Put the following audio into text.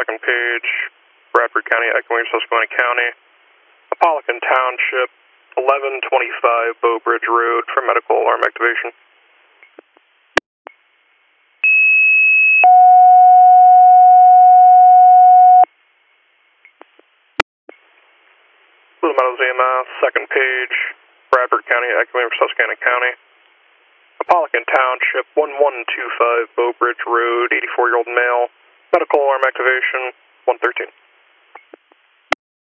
second page, Bradford County, echoing Susquehanna County. Apollican Township, 1125 Bow Bridge Road for medical alarm activation. Blue Meadows EMS, second page, Bradford County, echoing Susquehanna County. Apollican Township, 1125 Bow Bridge Road, 84-year-old male, medical alarm activation, 113.